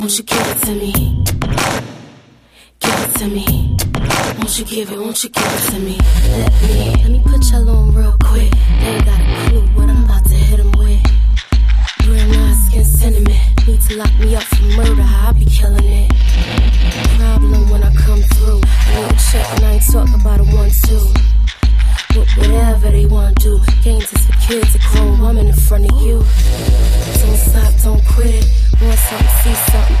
Won't you give it to me? Give it to me. Won't you give it to me? Let me put y'all on real quick. They ain't got a clue what I'm about to hit them with. Real nice skin sentiment. Need to lock me up for murder, I be killing it. Problem when I come through. I ain't check and I ain't talk about a 1-2. But whatever they want to do. Games is for kids, a grown woman in front of you. Don't stop, don't quit it. Want something, see something,